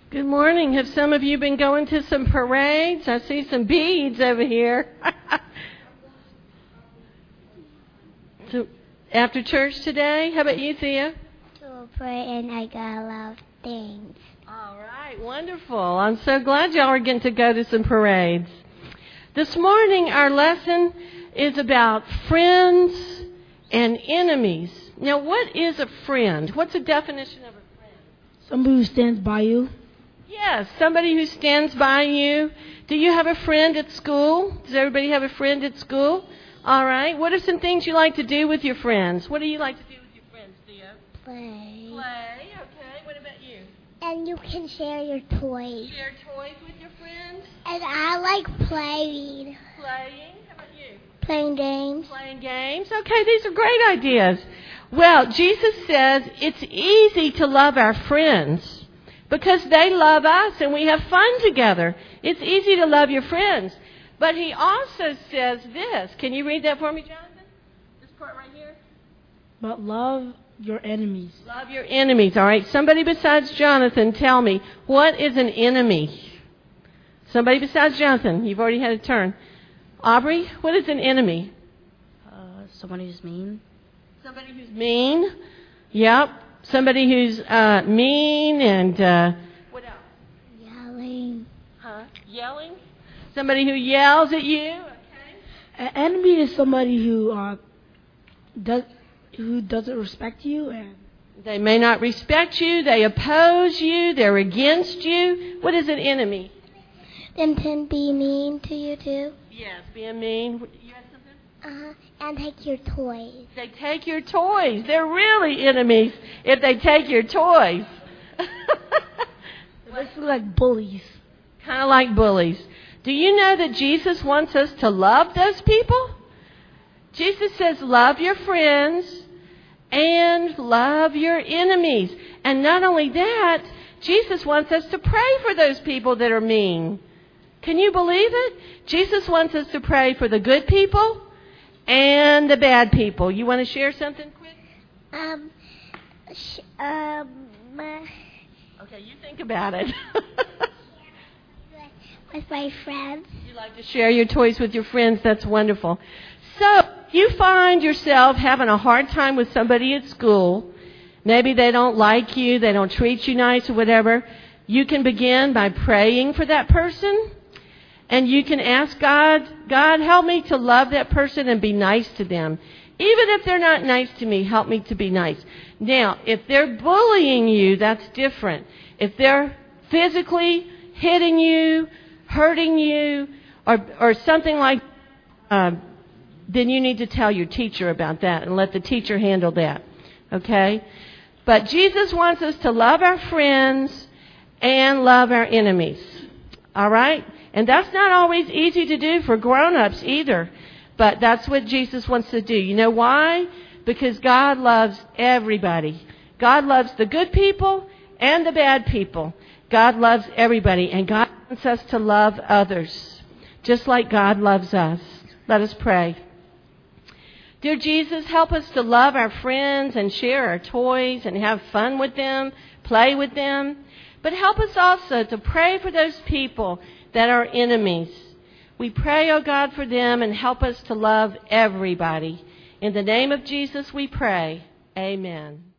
Good morning. Have some of you been going to some parades? I see some beads over here. So, after church today, how about you, Thea? To pray, and I got a lot of things. All right, wonderful. I'm so glad y'all are getting to go to some parades. This morning, our lesson is about friends and enemies. Now, what is a friend? What's the definition of a friend? Somebody who stands by you. Yes, somebody who stands by you. Do you have a friend at school? Does everybody have a friend at school? All right. What are some things you like to do with your friends? What do you like to do with your friends, Theo? Play. Play. Okay. What about you? And you can share your toys. Share toys with your friends? And I like playing. Playing. How about you? Playing games. Playing games. Okay, these are great ideas. Well, Jesus says it's easy to love our friends because they love us and we have fun together. It's easy to love your friends. But he also says this. Can you read that for me, Jonathan? This part right here. But love your enemies. Love your enemies. All right. Somebody besides Jonathan, tell me, what is an enemy? Somebody besides Jonathan. You've already had a turn. Aubrey, what is an enemy? Somebody who's mean. Somebody who's mean. Yep. Somebody who's mean and what else? Yelling. Huh? Yelling? Somebody who yells at you. Okay. An enemy is somebody who doesn't respect you, and they may not respect you. They oppose you. They're against you. What is an enemy? Them can be mean to you too. Yes, being mean. You had something? And take your toys. They take your toys. They're really enemies if they take your toys. they're basically like bullies. Kind of like bullies. Do you know that Jesus wants us to love those people? Jesus says, love your friends and love your enemies. And not only that, Jesus wants us to pray for those people that are mean. Can you believe it? Jesus wants us to pray for the good people and the bad people. You want to share something quick? Okay, you think about it. With my friends. You like to share your toys with your friends. That's wonderful. So, you find yourself having a hard time with somebody at school. Maybe they don't like you, they don't treat you nice or whatever. You can begin by praying for that person. And you can ask God, God, help me to love that person and be nice to them. Even if they're not nice to me, help me to be nice. Now, if they're bullying you, that's different. If they're physically hitting you, hurting you, or something like then you need to tell your teacher about that and let the teacher handle that. Okay? But Jesus wants us to love our friends and love our enemies. All right? And that's not always easy to do for grown-ups either. But that's what Jesus wants to do. You know why? Because God loves everybody. God loves the good people and the bad people. God loves everybody. And God wants us to love others, just like God loves us. Let us pray. Dear Jesus, help us to love our friends and share our toys and have fun with them, play with them. But help us also to pray for those people that are enemies. We pray, oh God, for them and help us to love everybody. In the name of Jesus we pray. Amen.